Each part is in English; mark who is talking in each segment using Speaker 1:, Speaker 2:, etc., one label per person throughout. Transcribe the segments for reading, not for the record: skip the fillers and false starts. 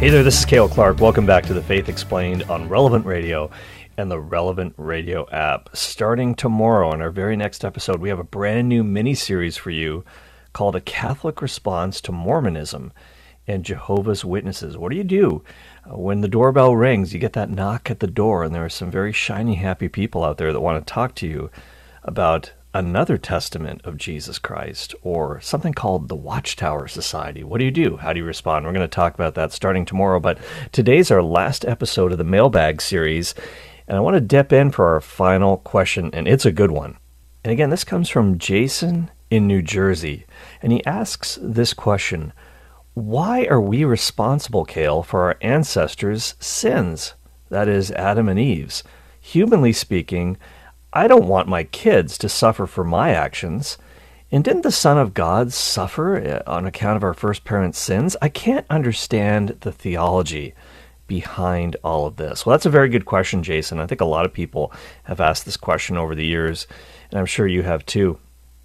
Speaker 1: Hey there, this is Cale Clark. Welcome back to The Faith Explained on Relevant Radio and the Relevant Radio app. Starting tomorrow on our very next episode, we have a brand new mini-series for you called A Catholic Response to Mormonism and Jehovah's Witnesses. What do you do when the doorbell rings? You get that knock at the door, and there are some very shiny, happy people out there that want to talk to you about another testament of Jesus Christ, or something called the Watchtower Society. What do you do? How do you respond? We're going to talk about that starting tomorrow, but today's our last episode of the Mailbag series, and I want to dip in for our final question, and it's a good one. And again, this comes from Jason in New Jersey, and he asks this question: why are we responsible, Cale, for our ancestors' sins? That is, Adam and Eve's. Humanly speaking, I don't want my kids to suffer for my actions. And didn't the Son of God suffer on account of our first parents' sins? I can't understand the theology behind all of this. Well, that's a very good question, Jason. I think a lot of people have asked this question over the years, and I'm sure you have too.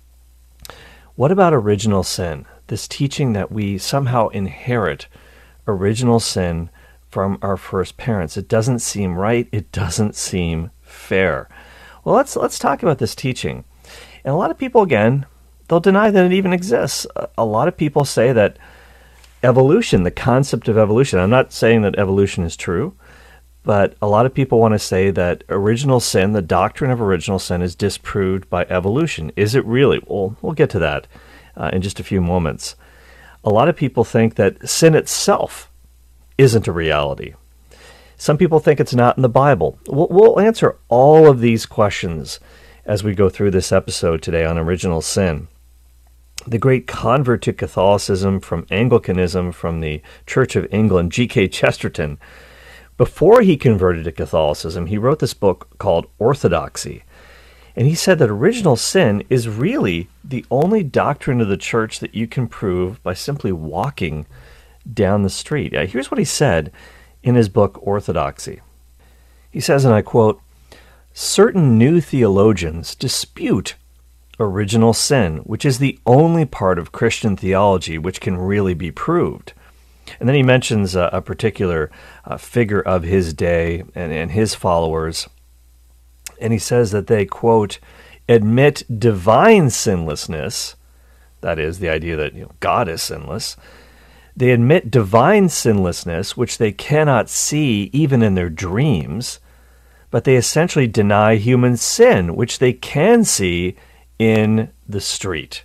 Speaker 1: What about original sin? This teaching that we somehow inherit original sin from our first parents. It doesn't seem right. It doesn't seem fair. Well, let's talk about this teaching. And a lot of people, again, they'll deny that it even exists. A lot of people say that evolution, the concept of evolution, I'm not saying that evolution is true, but a lot of people want to say that original sin, the doctrine of original sin, is disproved by evolution. Is it really? Well, we'll get to that in just a few moments. A lot of people think that sin itself isn't a reality. Some people think it's not in the Bible. We'll answer all of these questions as we go through this episode today on original sin. The great convert to Catholicism from Anglicanism from the Church of England, G.K. Chesterton, before he converted to Catholicism, he wrote this book called Orthodoxy. And he said that original sin is really the only doctrine of the church that you can prove by simply walking down the street. Here's what he said in his book, Orthodoxy. He says, and I quote, "Certain new theologians dispute original sin, which is the only part of Christian theology which can really be proved." And then he mentions a particular figure of his day and his followers, and he says that they, quote, "admit divine sinlessness," that is, the idea that God is sinless. They admit divine sinlessness, which they cannot see even in their dreams, but they essentially deny human sin, which they can see in the street.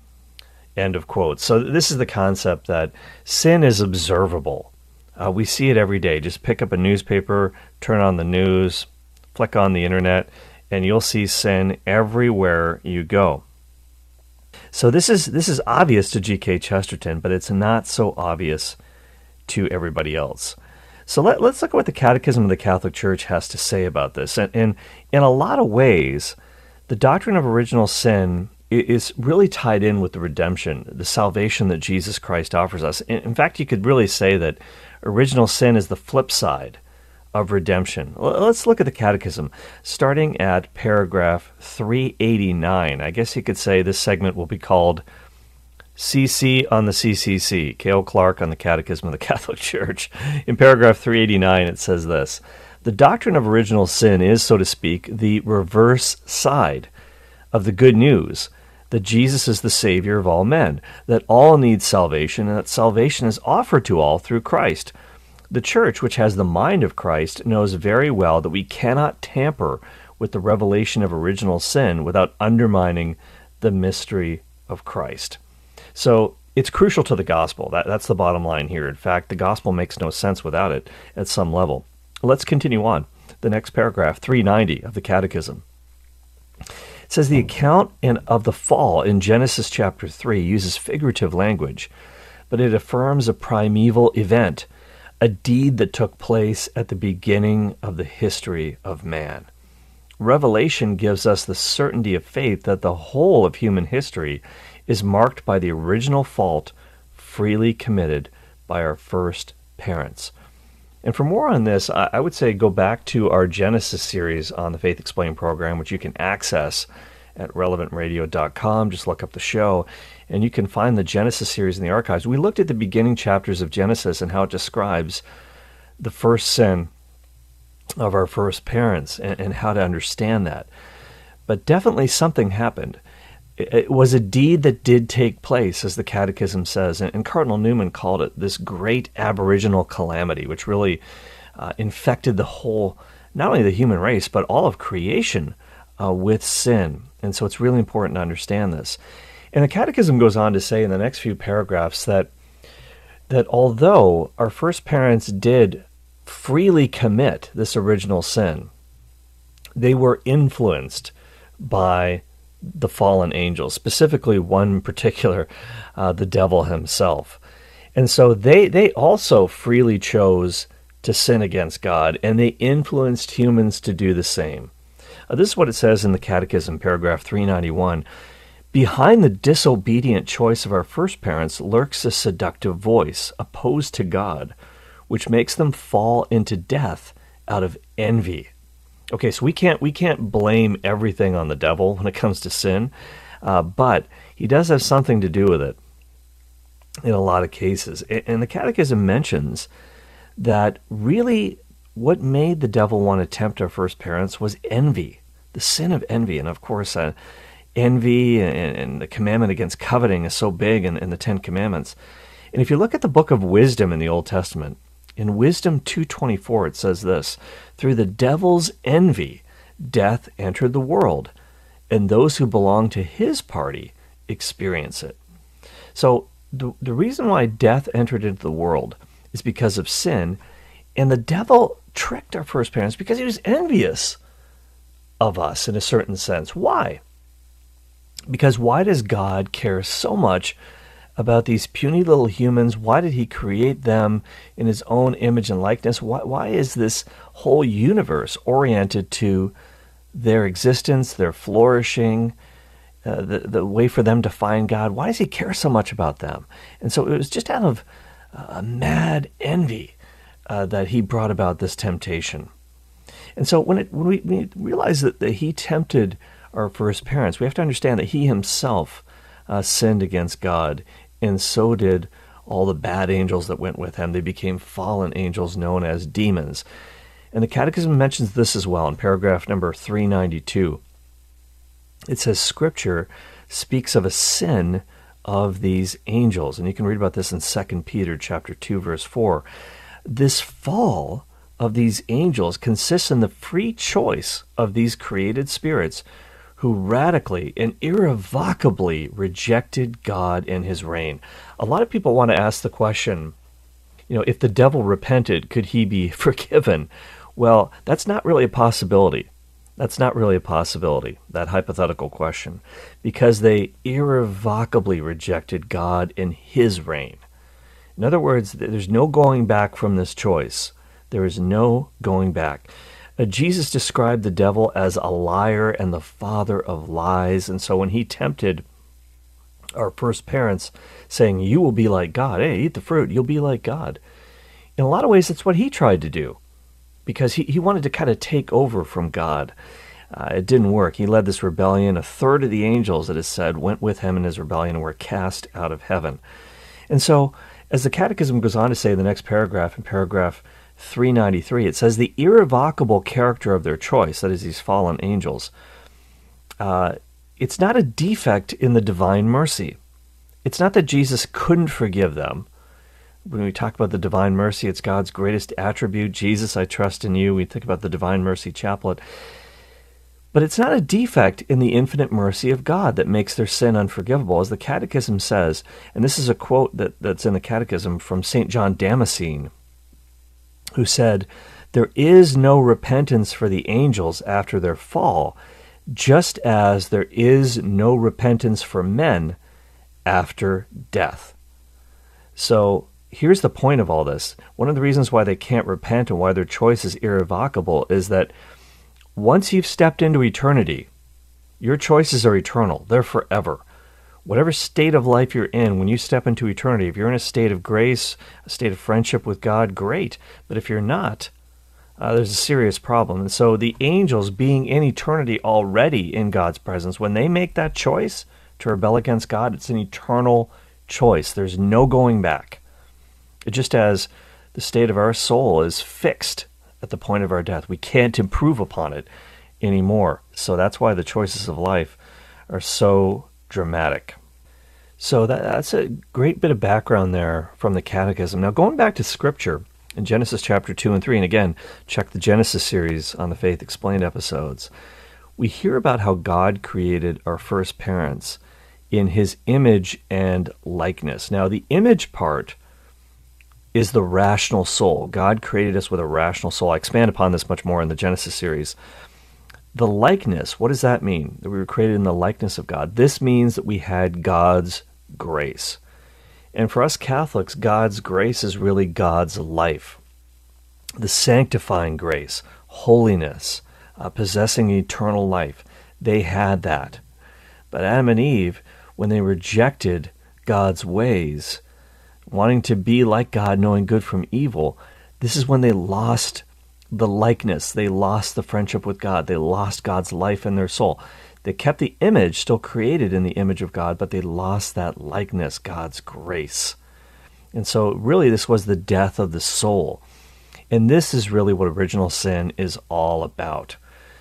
Speaker 1: End of quote. So this is the concept that sin is observable. We see it every day. Just pick up a newspaper, turn on the news, flick on the internet, and you'll see sin everywhere you go. So this is obvious to G.K. Chesterton, but it's not so obvious to everybody else. So let's look at what the Catechism of the Catholic Church has to say about this. And in a lot of ways, the doctrine of original sin is really tied in with the redemption, the salvation that Jesus Christ offers us. In fact, you could really say that original sin is the flip side of redemption. Let's look at the Catechism, starting at paragraph 389. I guess you could say this segment will be called CC on the CCC, Cale Clark on the Catechism of the Catholic Church. In paragraph 389, it says this: "The doctrine of original sin is, so to speak, the reverse side of the good news that Jesus is the Savior of all men, that all need salvation, and that salvation is offered to all through Christ. The Church, which has the mind of Christ, knows very well that we cannot tamper with the revelation of original sin without undermining the mystery of Christ." So it's crucial to the gospel. That's the bottom line here. In fact, the gospel makes no sense without it at some level. Let's continue on. The next paragraph, 390 of the Catechism. It says the account of the fall in Genesis chapter 3 uses figurative language, but it affirms a primeval event, a deed that took place at the beginning of the history of man. Revelation gives us the certainty of faith that the whole of human history is marked by the original fault freely committed by our first parents. And for more on this, I would say go back to our Genesis series on the Faith Explained program, which you can access at relevantradio.com. Just look up the show, and you can find the Genesis series in the archives. We looked at the beginning chapters of Genesis and how it describes the first sin of our first parents and how to understand that. But definitely something happened. It was a deed that did take place, as the Catechism says, and Cardinal Newman called it this great aboriginal calamity, which really infected the whole, not only the human race, but all of creation with sin. And so it's really important to understand this. And the Catechism goes on to say in the next few paragraphs that although our first parents did freely commit this original sin, they were influenced by the fallen angels, specifically one particular, the devil himself. And so they also freely chose to sin against God, and they influenced humans to do the same. This is what it says in the Catechism, paragraph 391. Behind the disobedient choice of our first parents lurks a seductive voice opposed to God, which makes them fall into death out of envy. Okay, so we can't blame everything on the devil when it comes to sin, but he does have something to do with it in a lot of cases. And the Catechism mentions that really what made the devil want to tempt our first parents was envy, the sin of envy. And of course, envy and the commandment against coveting is so big in the Ten Commandments. And if you look at the book of Wisdom in the Old Testament, in Wisdom 2:24, it says this: through the devil's envy, death entered the world, and those who belong to his party experience it. So the reason why death entered into the world is because of sin, and the devil tricked our first parents because he was envious of us in a certain sense. Why? Because why does God care so much about these puny little humans? Why did he create them in his own image and likeness? Why is this whole universe oriented to their existence, their flourishing, the way for them to find God? Why does he care so much about them? And so it was just out of a mad envy that he brought about this temptation. And so when we realize that he tempted our first parents, we have to understand that he himself sinned against God, and so did all the bad angels that went with him. They became fallen angels known as demons. And the Catechism mentions this as well in paragraph number 392. It says, Scripture speaks of a sin of these angels. And you can read about this in 2 Peter chapter 2, verse 4. This fall of these angels consists in the free choice of these created spirits who radically and irrevocably rejected God and his reign. A lot of people want to ask the question, if the devil repented, could he be forgiven? Well, that's not really a possibility. That's not really a possibility, that hypothetical question, because they irrevocably rejected God and his reign. In other words, there's no going back from this choice. There is no going back. Jesus described the devil as a liar and the father of lies. And so when he tempted our first parents, saying, you will be like God, hey, eat the fruit, you'll be like God. In a lot of ways, that's what he tried to do, because he wanted to kind of take over from God. It didn't work. He led this rebellion. A third of the angels, it is said, went with him in his rebellion and were cast out of heaven. And so, as the Catechism goes on to say in the next paragraph, in paragraph 393, it says the irrevocable character of their choice, that is these fallen angels, it's not a defect in the divine mercy. It's not that Jesus couldn't forgive them. When we talk about the divine mercy, it's God's greatest attribute. Jesus, I trust in you. We think about the divine mercy chaplet. But it's not a defect in the infinite mercy of God that makes their sin unforgivable. As the Catechism says, and this is a quote that's in the Catechism from St. John Damascene, who said, there is no repentance for the angels after their fall, just as there is no repentance for men after death. So here's the point of all this. One of the reasons why they can't repent and why their choice is irrevocable is that once you've stepped into eternity, your choices are eternal. They're forever. Whatever state of life you're in, when you step into eternity, if you're in a state of grace, a state of friendship with God, great. But if you're not, there's a serious problem. And so the angels, being in eternity already in God's presence, when they make that choice to rebel against God, it's an eternal choice. There's no going back. Just as the state of our soul is fixed at the point of our death, we can't improve upon it anymore. So that's why the choices of life are so dramatic. So that's a great bit of background there from the Catechism. Now, going back to Scripture, in Genesis chapter 2 and 3, and again, check the Genesis series on the Faith Explained episodes, we hear about how God created our first parents in his image and likeness. Now, the image part is the rational soul. God created us with a rational soul. I expand upon this much more in the Genesis series. The likeness, what does that mean? That we were created in the likeness of God. This means that we had God's grace. And for us Catholics, God's grace is really God's life. The sanctifying grace, holiness, possessing eternal life. They had that. But Adam and Eve, when they rejected God's ways, wanting to be like God, knowing good from evil, this is when they lost the likeness. They lost the friendship with God. They lost God's life in their soul. They kept the image, still created in the image of God, but they lost that likeness, God's grace. And so really this was the death of the soul. And this is really what original sin is all about.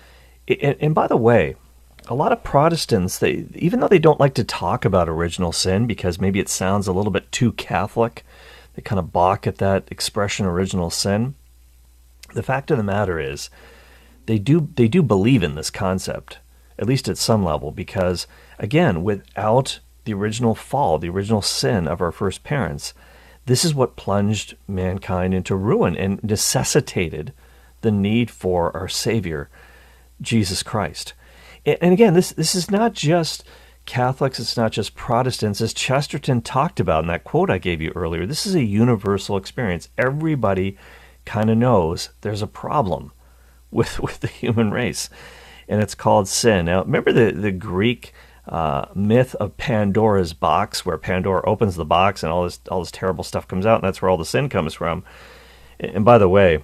Speaker 1: And by the way, a lot of Protestants, even though they don't like to talk about original sin because maybe it sounds a little bit too Catholic, they kind of balk at that expression original sin. The fact of the matter is they do believe in this concept, at least at some level, because, again, without the original fall, the original sin of our first parents, this is what plunged mankind into ruin and necessitated the need for our Savior, Jesus Christ. And again, this is not just Catholics, it's not just Protestants. As Chesterton talked about in that quote I gave you earlier, this is a universal experience. Everybody kind of knows there's a problem with the human race, and it's called sin. Now, remember the Greek myth of Pandora's box, where Pandora opens the box and all this terrible stuff comes out, and that's where all the sin comes from. And by the way,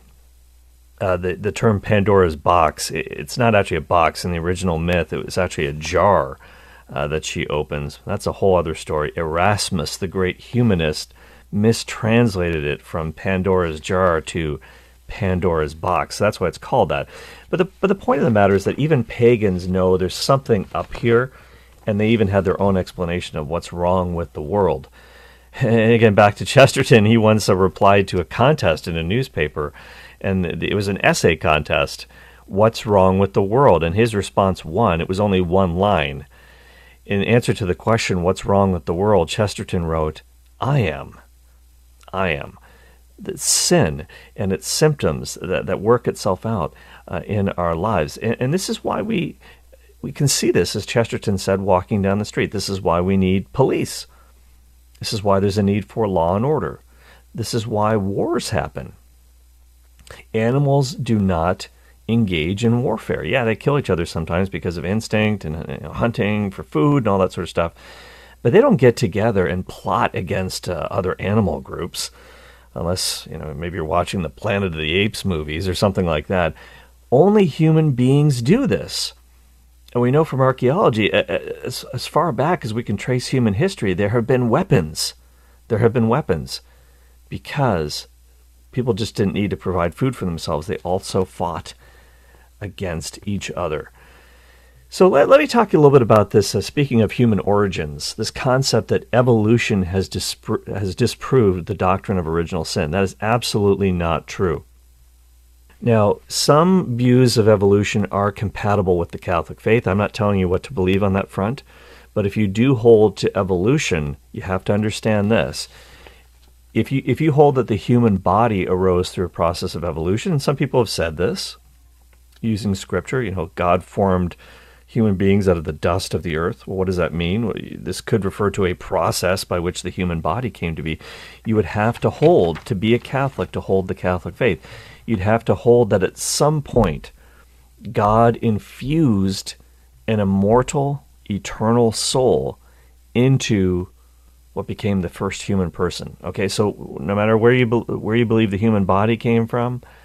Speaker 1: the term Pandora's box, it's not actually a box in the original myth. It was actually a jar that she opens. That's a whole other story. Erasmus, the great humanist, mistranslated it from Pandora's jar to Pandora's box. That's why it's called that. But the point of the matter is that even pagans know there's something up here, and they even have their own explanation of what's wrong with the world. And again, back to Chesterton, he once replied to a contest in a newspaper, and it was an essay contest, what's wrong with the world? And his response won. It was only one line. In answer to the question, what's wrong with the world, Chesterton wrote, I am. It's sin and its symptoms that work itself out in our lives. And this is why we can see this, as Chesterton said, walking down the street. This is why we need police. This is why there's a need for law and order. This is why wars happen. Animals do not engage in warfare. Yeah, they kill each other sometimes because of instinct and hunting for food and all that sort of stuff. But they don't get together and plot against other animal groups, unless maybe you're watching the Planet of the Apes movies or something like that. Only human beings do this. And we know from archaeology, as far back as we can trace human history, there have been weapons. There have been weapons because people just didn't need to provide food for themselves. They also fought against each other. So let me talk to you a little bit about this, speaking of human origins, this concept that evolution has disproved the doctrine of original sin. That is absolutely not true. Now, some views of evolution are compatible with the Catholic faith. I'm not telling you what to believe on that front, but if you do hold to evolution, you have to understand this. If you hold that the human body arose through a process of evolution, and some people have said this using Scripture, God formed human beings out of the dust of the earth. Well, what does that mean? Well, this could refer to a process by which the human body came to be. You would have to hold, to be a Catholic, to hold the Catholic faith, you'd have to hold that at some point God infused an immortal, eternal soul into what became the first human person. Okay, so no matter where you believe the human body came from,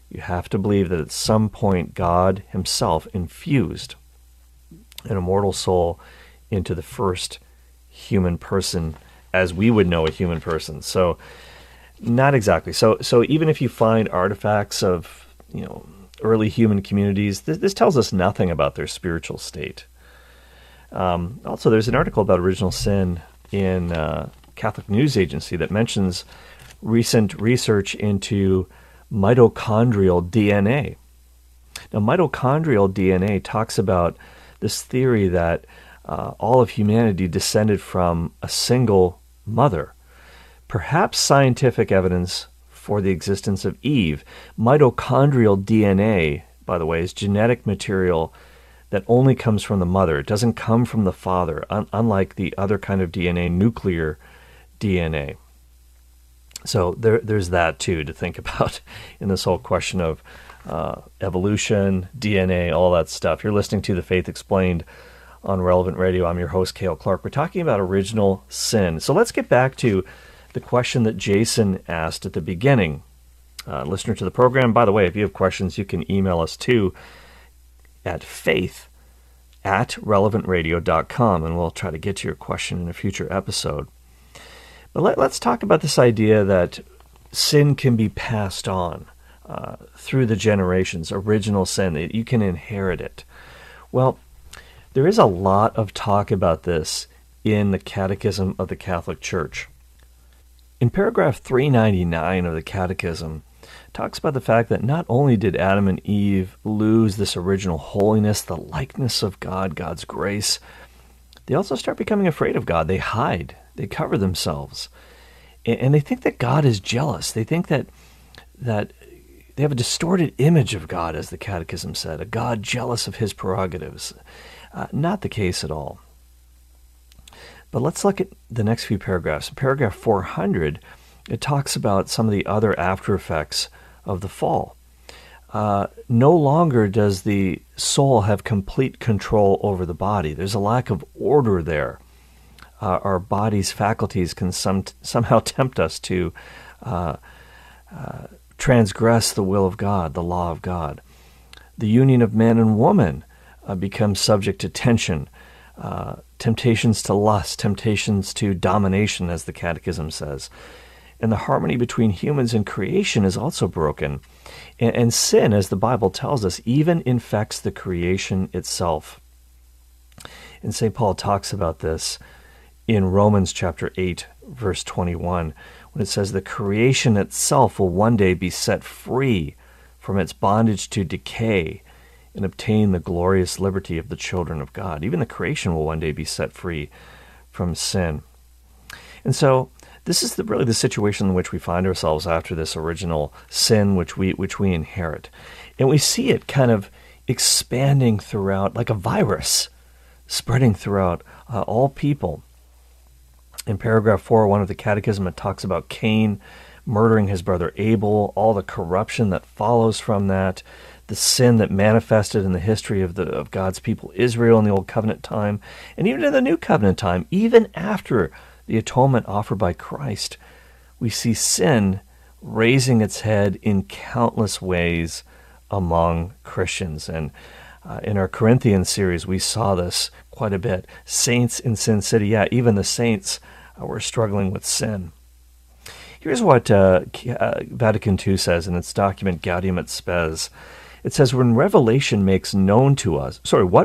Speaker 1: You have to believe that at some point God himself infused an immortal soul into the first human person as we would know a human person. So not exactly. So even if you find artifacts of, early human communities, this tells us nothing about their spiritual state. Also, there's an article about original sin in Catholic News Agency that mentions recent research into mitochondrial DNA. Now, mitochondrial DNA talks about this theory that all of humanity descended from a single mother. Perhaps scientific evidence for the existence of Eve. Mitochondrial DNA, by the way, is genetic material that only comes from the mother. It doesn't come from the father, unlike the other kind of DNA, nuclear DNA. So there's that, too, to think about in this whole question of evolution, DNA, all that stuff. You're listening to The Faith Explained on Relevant Radio. I'm your host, Cale Clark. We're talking about original sin. So let's get back to the question that Jason asked at the beginning. Listener to the program, by the way, if you have questions, you can email us too at faith@relevantradio.com, and we'll try to get to your question in a future episode. But let's talk about this idea that sin can be passed on through the generations, original sin, that you can inherit it. Well, there is a lot of talk about this in the Catechism of the Catholic Church. In paragraph 399 of the Catechism, it talks about the fact that not only did Adam and Eve lose this original holiness, the likeness of God, God's grace, they also start becoming afraid of God. They hide. They cover themselves. And they think that God is jealous. They think that they have a distorted image of God, as the Catechism said, a God jealous of his prerogatives. Not the case at all. But let's look at the next few paragraphs. In paragraph 400, it talks about some of the other after effects of the fall. No longer does the soul have complete control over the body. There's a lack of order there. Our body's faculties can somehow tempt us to transgress the will of God, the law of God. The union of man and woman becomes subject to tension, temptations to lust, temptations to domination, as the Catechism says. And the harmony between humans and creation is also broken. And sin, as the Bible tells us, even infects the creation itself. And St. Paul talks about this in Romans chapter 8, verse 21, when it says the creation itself will one day be set free from its bondage to decay and obtain the glorious liberty of the children of God. Even the creation will one day be set free from sin. And so this is really the situation in which we find ourselves after this original sin which we inherit. And we see it kind of expanding throughout, like a virus, spreading throughout all people. In paragraph 401 of the Catechism, it talks about Cain murdering his brother Abel, all the corruption that follows from that, the sin that manifested in the history of God's people Israel in the Old Covenant time, and even in the New Covenant time, even after the atonement offered by Christ, we see sin raising its head in countless ways among Christians. And in our Corinthians series, we saw this quite a bit. Saints in Sin City, even the saints were struggling with sin. Here's what Vatican II says in its document Gaudium et Spes. It says, what revelation makes known to us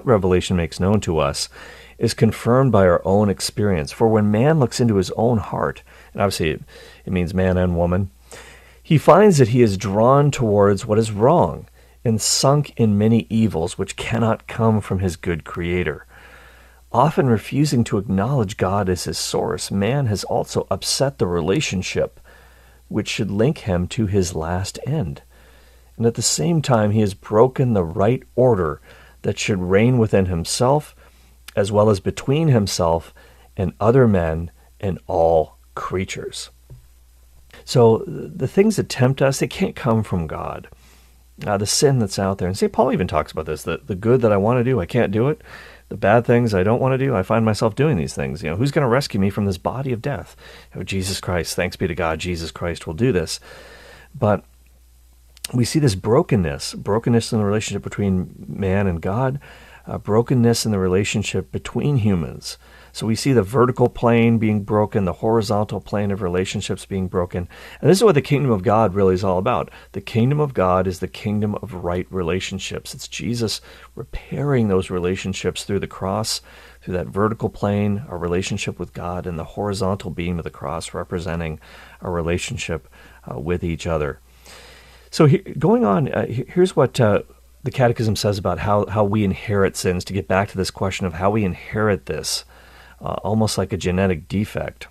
Speaker 1: is confirmed by our own experience. For when man looks into his own heart, and obviously it means man and woman, he finds that he is drawn towards what is wrong and sunk in many evils which cannot come from his good Creator. Often refusing to acknowledge God as his source, man has also upset the relationship which should link him to his last end. And at the same time, he has broken the right order that should reign within himself, as well as between himself and other men and all creatures. So the things that tempt us, they can't come from God. The sin that's out there, and St. Paul even talks about this, the good that I want to do, I can't do it. The bad things I don't want to do, I find myself doing these things. Who's going to rescue me from this body of death? Jesus Christ, thanks be to God, Jesus Christ will do this. But we see this brokenness in the relationship between man and God, brokenness in the relationship between humans. So we see the vertical plane being broken, the horizontal plane of relationships being broken. And this is what the kingdom of God really is all about. The kingdom of God is the kingdom of right relationships. It's Jesus repairing those relationships through the cross, through that vertical plane, our relationship with God, and the horizontal beam of the cross representing our relationship with each other. So going on, here's what the Catechism says about how we inherit sins, to get back to this question of how we inherit this, almost like a genetic defect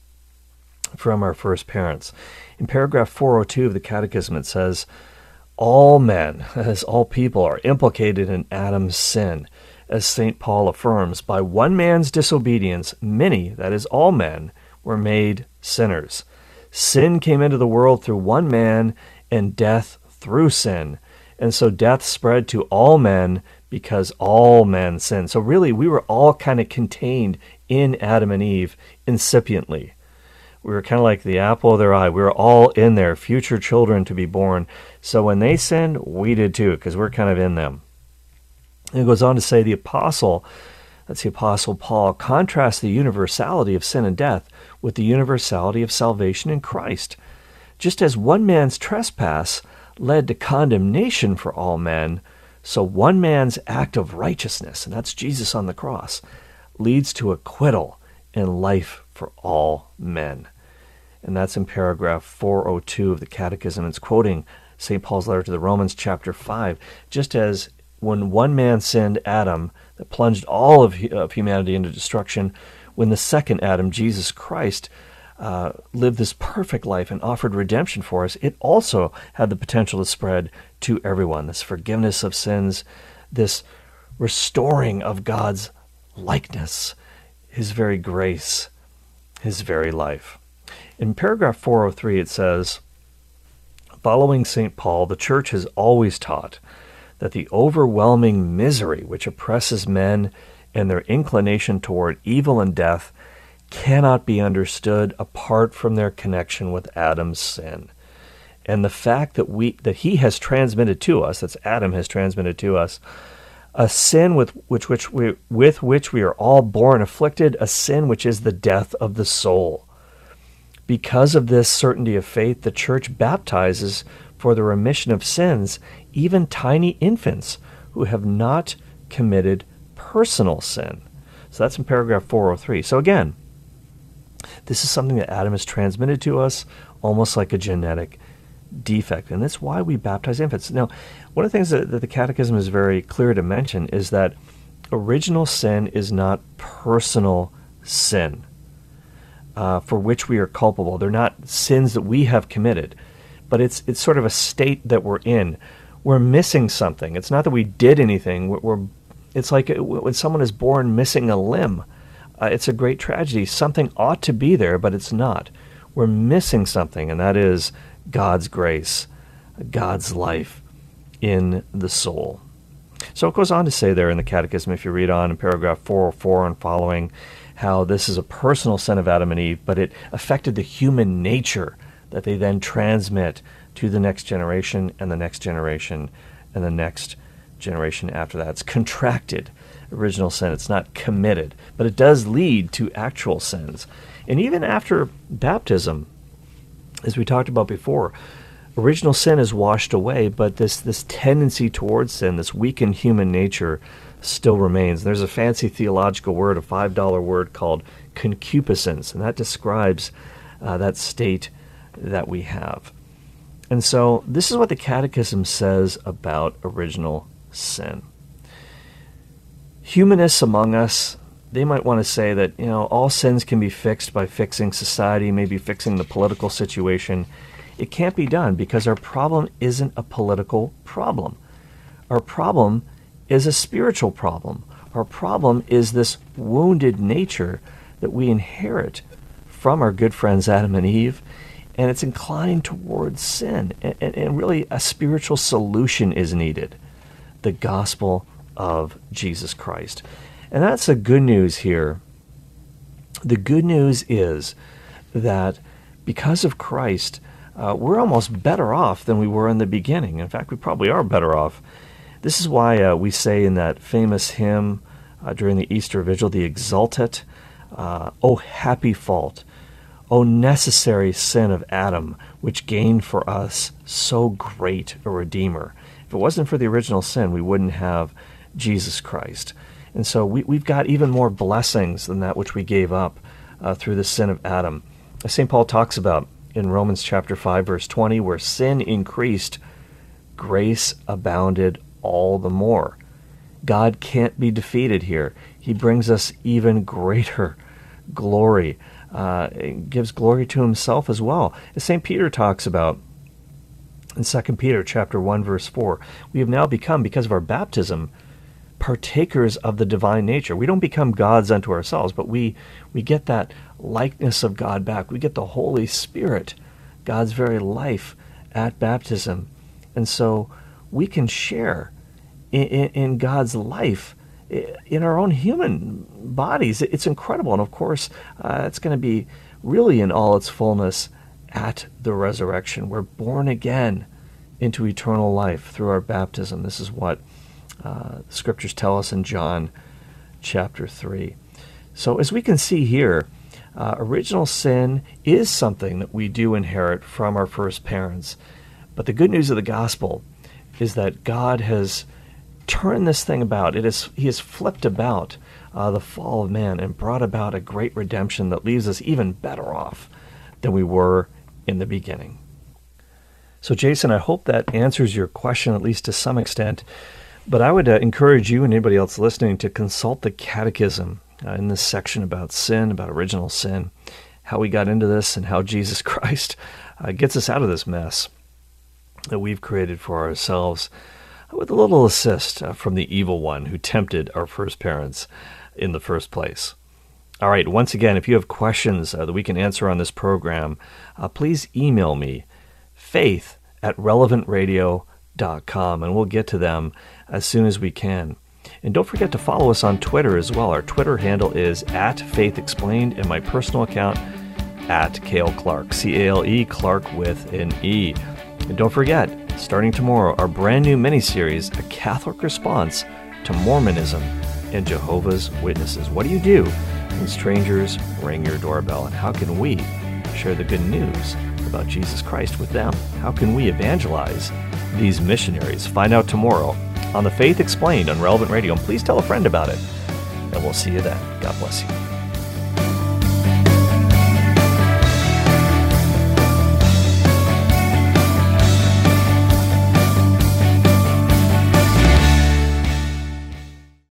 Speaker 1: from our first parents. In paragraph 402 of the Catechism, it says, all men, as all people, are implicated in Adam's sin. As St. Paul affirms, by one man's disobedience, many, that is all men, were made sinners. Sin came into the world through one man, and death through sin. And so death spread to all men because all men sinned. So really, we were all kind of contained in Adam and Eve incipiently. We were kind of like the apple of their eye. We were all in there, future children to be born. So when they sinned, we did too, because we're kind of in them. And it goes on to say the apostle, that's the Apostle Paul, contrasts the universality of sin and death with the universality of salvation in Christ. Just as one man's trespass led to condemnation for all men, so one man's act of righteousness, and that's Jesus on the cross, leads to acquittal and life for all men. And that's in paragraph 402 of the Catechism. It's quoting St. Paul's letter to the Romans, chapter 5. Just as when one man sinned, Adam, that plunged all of humanity into destruction, when the second Adam, Jesus Christ, lived this perfect life and offered redemption for us, it also had the potential to spread to everyone. This forgiveness of sins, this restoring of God's likeness, his very grace, his very life. In paragraph 403, it says, following St. Paul, the Church has always taught that the overwhelming misery which oppresses men and their inclination toward evil and death cannot be understood apart from their connection with Adam's sin. And the fact that he has transmitted to us, that's Adam has transmitted to us, a sin with which we are all born afflicted, a sin which is the death of the soul. Because of this certainty of faith, the Church baptizes for the remission of sins even tiny infants who have not committed personal sin. So that's in paragraph 403. So again, this is something that Adam has transmitted to us almost like a genetic defect. And that's why we baptize infants. Now, one of the things that the Catechism is very clear to mention is that original sin is not personal sin for which we are culpable. They're not sins that we have committed, but it's sort of a state that we're in. We're missing something. It's not that we did anything. It's like when someone is born missing a limb. It's a great tragedy. Something ought to be there, but it's not. We're missing something, and that is God's grace, God's life in the soul. So it goes on to say there in the Catechism, if you read on in paragraph 404 and following, how this is a personal sin of Adam and Eve, but it affected the human nature that they then transmit to the next generation and the next generation and the next generation after that. It's contracted original sin. It's not committed, but it does lead to actual sins. And even after baptism, as we talked about before, original sin is washed away, but this tendency towards sin, this weakened human nature, still remains. And there's a fancy theological word, a $5 word called concupiscence, and that describes that state that we have. And so this is what the Catechism says about original sin. Humanists among us, they might want to say that, all sins can be fixed by fixing society, maybe fixing the political situation. It can't be done because our problem isn't a political problem. Our problem is a spiritual problem. Our problem is this wounded nature that we inherit from our good friends Adam and Eve, and it's inclined towards sin. And really a spiritual solution is needed. The gospel of Jesus Christ. And that's the good news here. The good news is that because of Christ, we're almost better off than we were in the beginning. In fact, we probably are better off. This is why we say in that famous hymn during the Easter Vigil, the Exultet, O happy fault, O necessary sin of Adam, which gained for us so great a Redeemer. If it wasn't for the original sin, we wouldn't have Jesus Christ. And so we've got even more blessings than that which we gave up through the sin of Adam. As St. Paul talks about in Romans chapter 5, verse 20, where sin increased, grace abounded all the more. God can't be defeated here. He brings us even greater glory. Gives glory to himself as well. As St. Peter talks about in 2 Peter chapter 1, verse 4, we have now become, because of our baptism, partakers of the divine nature. We don't become gods unto ourselves, but we get that likeness of God back. We get the Holy Spirit, God's very life, at baptism. And so we can share in God's life in our own human bodies. It's incredible. And of course, it's going to be really in all its fullness at the resurrection. We're born again into eternal life through our baptism. This is what Scriptures tell us in John chapter 3. So as we can see here, original sin is something that we do inherit from our first parents. But the good news of the gospel is that God has turned this thing about. He has flipped about the fall of man and brought about a great redemption that leaves us even better off than we were in the beginning. So Jason, I hope that answers your question, at least to some extent. But I would encourage you and anybody else listening to consult the Catechism in this section about sin, about original sin, how we got into this, and how Jesus Christ gets us out of this mess that we've created for ourselves, with a little assist from the evil one who tempted our first parents in the first place. All right, once again, if you have questions that we can answer on this program, please email me, faith@relevantradio.com, and we'll get to them as soon as we can. And don't forget to follow us on Twitter as well. Our Twitter handle is @FaithExplained, and my personal account @Cale Clark, C-A-L-E, Clark with an E. And don't forget, starting tomorrow, our brand new mini-series, A Catholic Response to Mormonism and Jehovah's Witnesses. What do you do when strangers ring your doorbell? And how can we share the good news about Jesus Christ with them? How can we evangelize these missionaries? Find out tomorrow on The Faith Explained on Relevant Radio. And please tell a friend about it. And we'll see you then. God bless you.